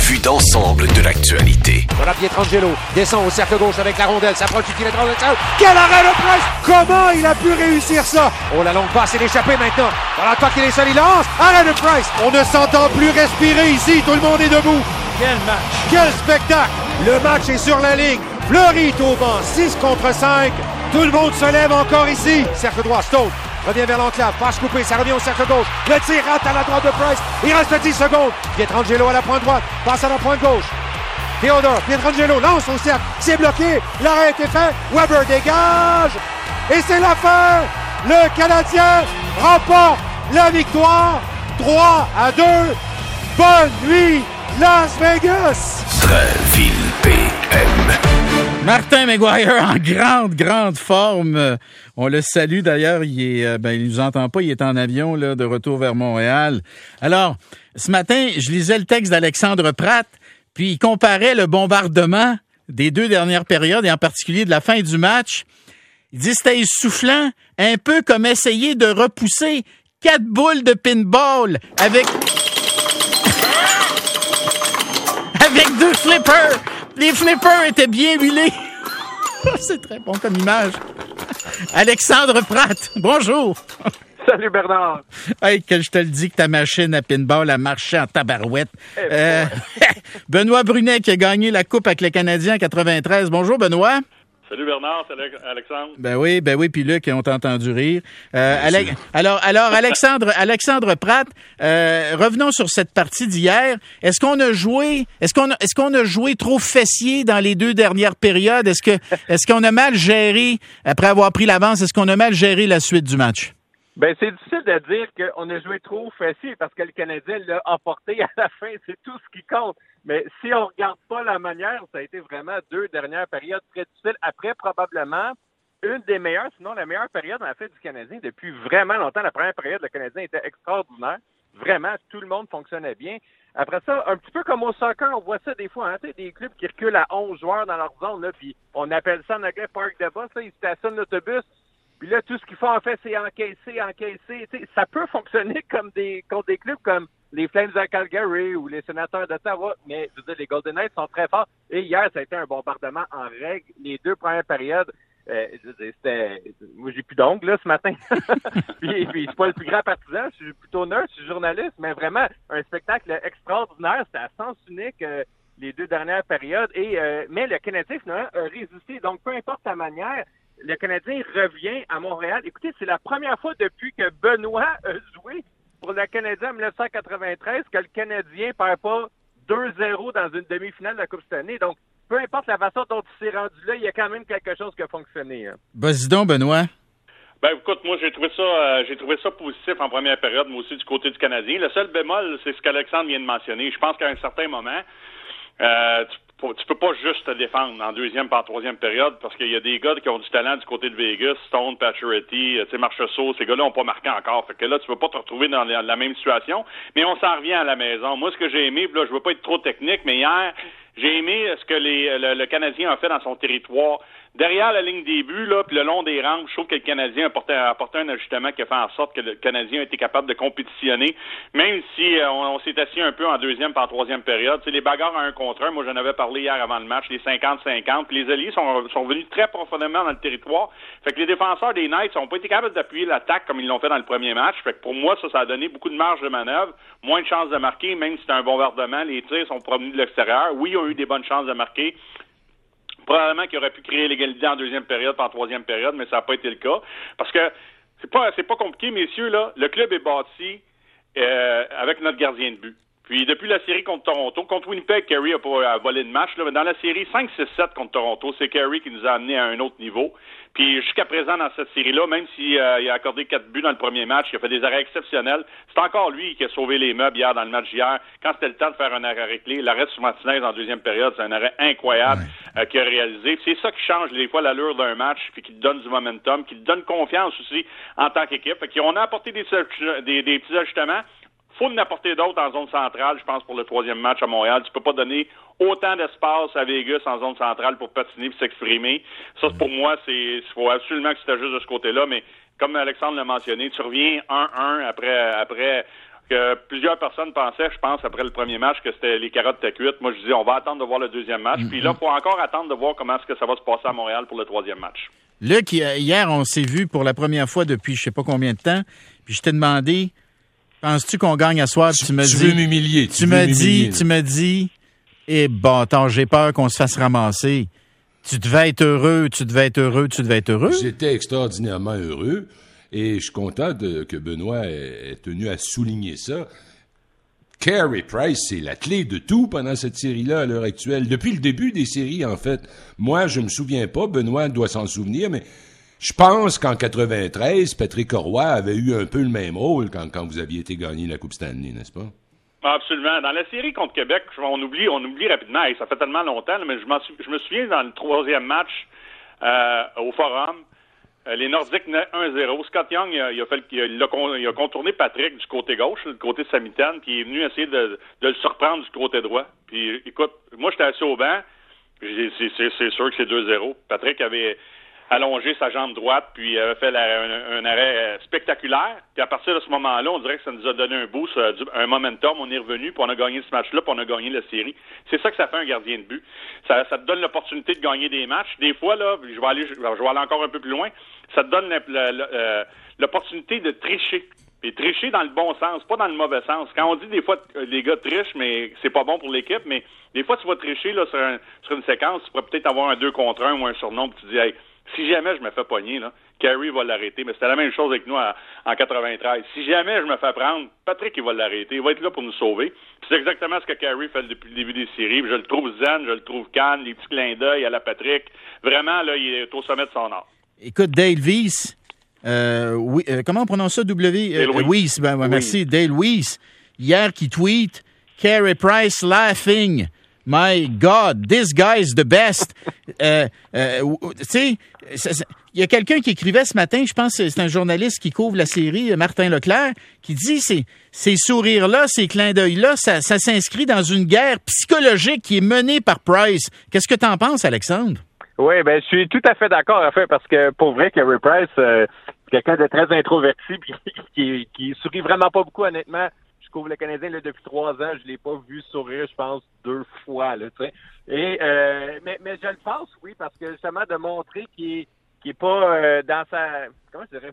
vue d'ensemble de l'actualité. Voilà Pietrangelo, descend au cercle gauche avec la rondelle, s'approche du filet transversal. Quel arrêt de Price! Comment il a pu réussir ça? Oh, la longue passe, c'est l'échappée maintenant. Voilà, toi qui est seul, il lance. Arrêt de Price! On ne s'entend plus respirer ici, tout le monde est debout. Quel match! Quel spectacle! Le match est sur la ligne. Fleury est au banc, 6 contre 5. Tout le monde se lève encore ici. Cercle droit, Stone revient vers l'enclave, passe coupée, ça revient au cercle gauche. Le tir rate à la droite de Price. Il reste 10 secondes. Pietrangelo à la pointe droite, passe à la pointe gauche. Theodore, Pietrangelo lance au cercle, c'est bloqué, l'arrêt est fait, Weber dégage, et c'est la fin! Le Canadien remporte la victoire, 3-2. Bonne nuit, Las Vegas! Drainville PM. Martin McGuire en grande forme. On le salue d'ailleurs, il nous entend pas, il est en avion là, de retour vers Montréal. Alors, ce matin, je lisais le texte d'Alexandre Pratt, puis il comparait le bombardement des 2 dernières périodes, et en particulier de la fin du match. Il dit c'était essoufflant, un peu comme essayer de repousser 4 boules de pinball avec 2 flippers. Les flippers étaient bien huilés. C'est très bon comme image. Alexandre Pratt, bonjour. Salut Bernard. Hey, que je te le dis que ta machine à pinball a marché en tabarouette. Benoît Brunet qui a gagné la Coupe avec le Canadien en 93. Bonjour Benoît. Salut Bernard, salut Alexandre. Ben oui, puis Luc, on t'a entendu rire. Alors Alexandre Pratt, revenons sur cette partie d'hier. Est-ce qu'on a joué trop fessier dans les 2 dernières périodes? Est-ce qu'on a mal géré, après avoir pris l'avance, est-ce qu'on a mal géré la suite du match? Ben, c'est difficile de dire qu'on a joué trop fessier parce que le Canadien l'a emporté à la fin, c'est tout ce qui compte. Mais si on regarde pas la manière, ça a été vraiment 2 dernières périodes très difficiles. Après, probablement, une des meilleures, sinon la meilleure période en fait du Canadien depuis vraiment longtemps. La première période, le Canadien était extraordinaire. Vraiment, tout le monde fonctionnait bien. Après ça, un petit peu comme au soccer, on voit ça des fois, hein, des clubs qui reculent à 11 joueurs dans leur zone, là, puis on appelle ça en anglais park de boss, là, ils stationnent l'autobus. Puis là, tout ce qu'ils font, en fait, c'est encaisser. T'sais, ça peut fonctionner contre des clubs comme les Flames de Calgary ou les Sénateurs d'Ottawa, mais je veux dire, les Golden Knights sont très forts. Et hier, ça a été un bombardement en règle. Les 2 premières périodes, je veux dire, c'était... Moi, j'ai plus d'ongles, là, ce matin. puis je suis pas le plus grand partisan, je suis plutôt nerd, je suis journaliste, mais vraiment, un spectacle extraordinaire. C'était à sens unique les 2 dernières périodes. Mais le Canadien, finalement, a résisté. Donc, peu importe la manière... Le Canadien revient à Montréal. Écoutez, c'est la première fois depuis que Benoît a joué pour le Canadien en 1993 que le Canadien perd pas 2-0 dans une demi-finale de la Coupe cette année. Donc, peu importe la façon dont il s'est rendu là, il y a quand même quelque chose qui a fonctionné. Hein. Vas-y donc, Benoît. Ben, écoute, moi, j'ai trouvé ça positif en première période, moi aussi, du côté du Canadien. Le seul bémol, c'est ce qu'Alexandre vient de mentionner. Je pense qu'à un certain moment, tu peux pas juste te défendre en deuxième par troisième période parce qu'il y a des gars qui ont du talent du côté de Vegas, Stone, Pacioretty, Marchessault, ces gars-là n'ont pas marqué encore. Fait que là, tu peux pas te retrouver dans la même situation. Mais on s'en revient à la maison. Moi, ce que j'ai aimé, là, je veux pas être trop technique, mais hier, j'ai aimé ce que le Canadien a fait dans son territoire. Derrière la ligne des buts, là, puis le long des rangs, je trouve que le Canadien a apporté un ajustement qui a fait en sorte que le Canadien a été capable de compétitionner, même si on s'est assis un peu en deuxième par troisième période. Tu sais, les bagarres à 1 contre 1, moi j'en avais parlé hier avant le match, les 50-50, puis les alliés sont venus très profondément dans le territoire. Fait que les défenseurs des Knights n'ont pas été capables d'appuyer l'attaque comme ils l'ont fait dans le premier match. Fait que pour moi, ça a donné beaucoup de marge de manœuvre, moins de chances de marquer, même si c'était un bombardement, les tirs sont provenus de l'extérieur. Oui, ils ont eu des bonnes chances de marquer. Probablement qu'il aurait pu créer l'égalité en deuxième période, en troisième période, mais ça n'a pas été le cas. Parce que c'est pas compliqué, messieurs, là. Le club est bâti avec notre gardien de but. Puis depuis la série contre Toronto, contre Winnipeg, Carey n'a pas volé de match. Là, mais dans la série 5-6-7 contre Toronto, c'est Carey qui nous a amené à un autre niveau. Puis jusqu'à présent, dans cette série-là, même s'il a accordé 4 buts dans le premier match, il a fait des arrêts exceptionnels, c'est encore lui qui a sauvé les meubles hier dans le match d'hier. Quand c'était le temps de faire un arrêt clé, l'arrêt sur Martinez en deuxième période, c'est un arrêt incroyable qu'il a réalisé. Puis c'est ça qui change des fois l'allure d'un match, puis qui te donne du momentum, qui te donne confiance aussi en tant qu'équipe. Fait qu'on a apporté des petits ajustements. Faut en apporter d'autres en zone centrale, je pense, pour le 3e match à Montréal. Tu peux pas donner autant d'espace à Vegas en zone centrale pour patiner et s'exprimer. Ça, pour moi, il faut absolument que tu t'ajustes de ce côté-là. Mais comme Alexandre l'a mentionné, tu reviens 1-1 après que plusieurs personnes pensaient, je pense, après le premier match, que c'était les carottes étaient cuites. Moi, je disais, on va attendre de voir le deuxième match. Puis là, il faut encore attendre de voir comment est-ce que ça va se passer à Montréal pour le troisième match. Luc, hier, on s'est vu pour la première fois depuis je sais pas combien de temps, puis je t'ai demandé, penses-tu qu'on gagne à soir? Tu veux m'humilier. Tu me dis, et bâtard, j'ai peur qu'on se fasse ramasser. Tu devais être heureux. J'étais extraordinairement heureux et je suis content que Benoît ait tenu à souligner ça. Carey Price, c'est la clé de tout pendant cette série-là à l'heure actuelle. Depuis le début des séries, en fait. Moi, je me souviens pas, Benoît doit s'en souvenir, mais je pense qu'en 93, Patrick Roy avait eu un peu le même rôle quand vous aviez été gagné la Coupe Stanley, n'est-ce pas? Absolument. Dans la série contre Québec, on oublie rapidement, et ça fait tellement longtemps, mais je me souviens dans le troisième match au Forum, les Nordiques menaient 1-0. Scott Young, il a contourné Patrick du côté gauche, le côté de sa mitaine, puis il est venu essayer de le surprendre du côté droit. Puis écoute, moi j'étais assis au banc, c'est sûr que c'est 2-0. Patrick avait allongé sa jambe droite, puis avait fait un arrêt spectaculaire. Puis à partir de ce moment-là, on dirait que ça nous a donné un boost, un momentum. On est revenu, puis on a gagné ce match-là, puis on a gagné la série. C'est ça que ça fait un gardien de but. Ça te donne l'opportunité de gagner des matchs. Des fois, là, je vais aller encore un peu plus loin, ça te donne l'opportunité de tricher. Et tricher dans le bon sens, pas dans le mauvais sens. Quand on dit des fois les gars trichent, mais c'est pas bon pour l'équipe, mais des fois tu vas tricher là sur une séquence, tu pourrais peut-être avoir un 2 contre 1 ou un surnom, puis tu dis hey, si jamais je me fais pogner, là, Carey va l'arrêter. Mais c'était la même chose avec nous en 93. Si jamais je me fais prendre, Patrick, il va l'arrêter. Il va être là pour nous sauver. Puis c'est exactement ce que Carey fait depuis le début des séries. Puis je le trouve zen, je le trouve calme, les petits clins d'œil à la Patrick. Vraiment, là, il est au sommet de son art. Écoute, Dale Weiss, comment on prononce ça, Weiss, merci. Dale Weiss, hier, qui tweet « Carey Price laughing. My God, this guy's the best. » Tu sais, il y a quelqu'un qui écrivait ce matin, je pense que c'est un journaliste qui couvre la série, Martin Leclerc, qui dit ces sourires-là, ces clins d'œil-là, ça s'inscrit dans une guerre psychologique qui est menée par Price. Qu'est-ce que t'en penses, Alexandre? Oui, ben je suis tout à fait d'accord, en fait, parce que pour vrai, Carey Price, quelqu'un de très introverti, puis qui sourit vraiment pas beaucoup, honnêtement. Je couvre le Canadien là, depuis 3 ans, je l'ai pas vu sourire, je pense, 2 fois, là, tu sais. Et mais je le pense, oui, parce que justement de montrer qu'il est pas dans sa, comment je dirais,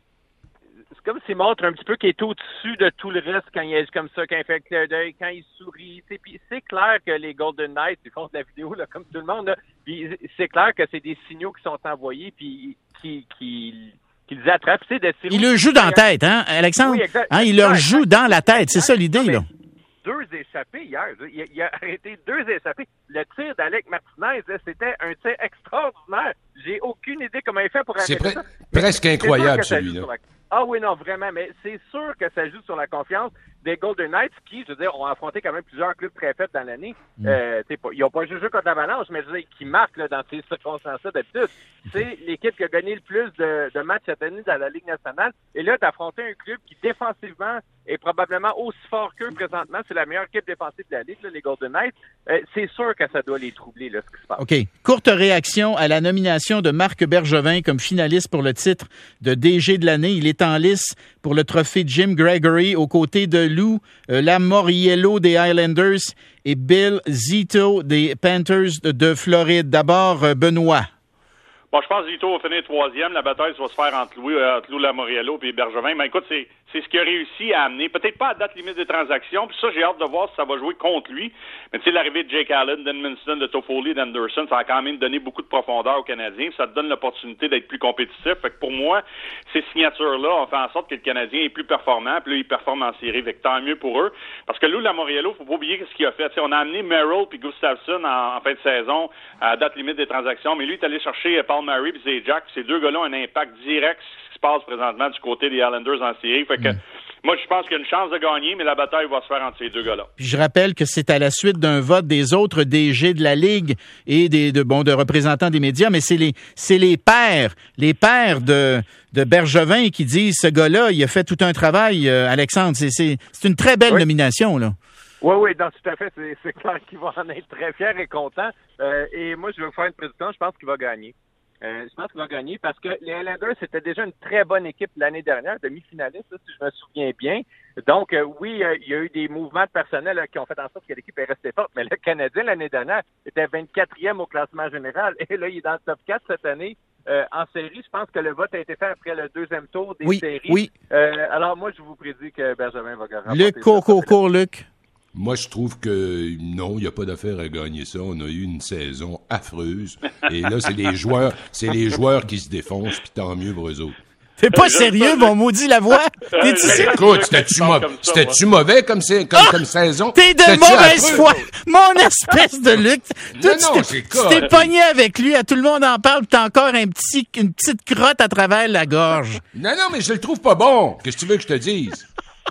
c'est comme s'il montre un petit peu qu'il est au-dessus de tout le reste quand il est comme ça, quand il fait le clin d'œil, quand il sourit. Puis c'est clair que les Golden Knights, ils font de la vidéo là, comme tout le monde, là, puis c'est clair que c'est des signaux qui sont envoyés, puis qui les attrapent. Il le joue dans la tête, hein, Alexandre? Oui, exact. Hein, il leur joue dans la tête, c'est ça l'idée, là. 2 échappés hier. Il a arrêté 2 échappés. Le tir d'Alec Martinez, c'était un tir extraordinaire. J'ai aucune idée comment il fait pour arrêter ça. C'est presque incroyable, celui-là. Ah oui, non, vraiment, mais c'est sûr que ça joue sur la confiance des Golden Knights qui, je veux dire, ont affronté quand même plusieurs clubs très faibles dans l'année. Ils n'ont pas joué contre l'Avalanche, mais je veux dire, qui marquent là, dans ces circonstances-là d'habitude. C'est l'équipe qui a gagné le plus de matchs cette année dans la Ligue nationale. Et là, d'affronter un club qui, défensivement, est probablement aussi fort qu'eux présentement. C'est la meilleure équipe défensive de la Ligue, là, les Golden Knights. C'est sûr que ça doit les troubler, là, ce qui se passe. OK. Courte réaction à la nomination de Marc Bergevin comme finaliste pour le titre de DG de l'année. Il est en lice pour le trophée Jim Gregory aux côtés de Lou Lamoriello des Islanders et Bill Zito des Panthers de Floride. D'abord, Benoît. Bon, je pense que Zito va finir 3e. La bataille va se faire entre Lou Lamoriello et Bergevin. Mais écoute, c'est ce qu'il a réussi à amener. Peut-être pas à date limite des transactions. Puis ça, j'ai hâte de voir si ça va jouer contre lui. Mais tu sais, l'arrivée de Jake Allen, d'Edmundson, de Toffoli, d'Anderson, ça a quand même donné beaucoup de profondeur aux Canadiens. Ça te donne l'opportunité d'être plus compétitif. Fait que pour moi, ces signatures-là ont fait en sorte que le Canadien est plus performant. Puis là, il performe en série. Fait que tant mieux pour eux. Parce que Lou Lamoriello, faut pas oublier ce qu'il a fait. T'sais, on a amené Merrill puis Gustafsson en fin de saison à date limite des transactions. Mais lui, il est allé chercher Paul Murray puis Zajac. Ces deux gars-là ont un impact direct sur ce qui se passe présentement du côté des Islanders en série. Fait que moi, je pense qu'il y a une chance de gagner, mais la bataille va se faire entre ces deux gars-là. Puis je rappelle que c'est à la suite d'un vote des autres DG de la Ligue et de représentants des médias, mais c'est les pairs de Bergevin qui disent ce gars-là, il a fait tout un travail, Alexandre. C'est une très belle nomination, là. Oui, non, tout à fait. C'est clair qu'il va en être très fier et content. Et moi, je vais vous faire une prédiction. Je pense qu'il va gagner. Je pense qu'il va gagner parce que les Highlanders, c'était déjà une très bonne équipe l'année dernière, demi-finaliste, si je me souviens bien. Donc, oui, il y a eu des mouvements de personnel qui ont fait en sorte que l'équipe est restée forte, mais le Canadien, l'année dernière, était 24e au classement général. Et là, il est dans le top 4 cette année. En série, je pense que le vote a été fait après le deuxième tour des séries. Oui. Alors, moi, je vous prédis que Benjamin va gagner. Luc, cours, Luc. Moi, je trouve que non, il n'y a pas d'affaire à gagner ça. On a eu une saison affreuse. Et là, c'est les joueurs qui se défoncent, puis tant mieux pour eux autres. T'es pas sérieux, mon maudit Lavoie? Écoute, c'était-tu mauvais comme saison? T'es de mauvaise foi! Mon espèce de Luc! Non, tu t'es pogné avec lui, tout le monde en parle, pis t'as encore une petite crotte à travers la gorge. Non, mais je le trouve pas bon. Qu'est-ce que tu veux que je te dise?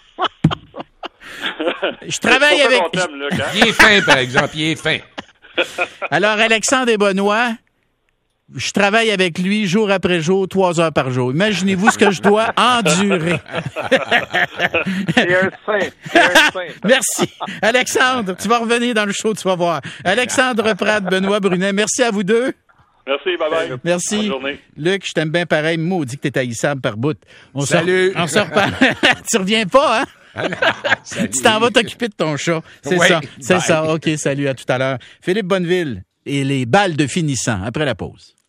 Je travaille avec... Il est fin, par exemple, il est fin. Alors, Alexandre et Benoît, je travaille avec lui jour après jour, 3 heures par jour. Imaginez-vous ce que je dois endurer. C'est un saint. Merci. Alexandre, tu vas revenir dans le show, tu vas voir. Alexandre Pratt, Benoît Brunet, merci à vous deux. Merci, bye-bye. Merci. Bonne journée. Luc, je t'aime bien pareil. Maudit que t'es haïssable par bout. Salut. On se reparle. Tu reviens pas, hein? Tu t'en vas t'occuper de ton chat. C'est ça. OK, salut, à tout à l'heure. Philippe Bonneville et les balles de finissant après la pause.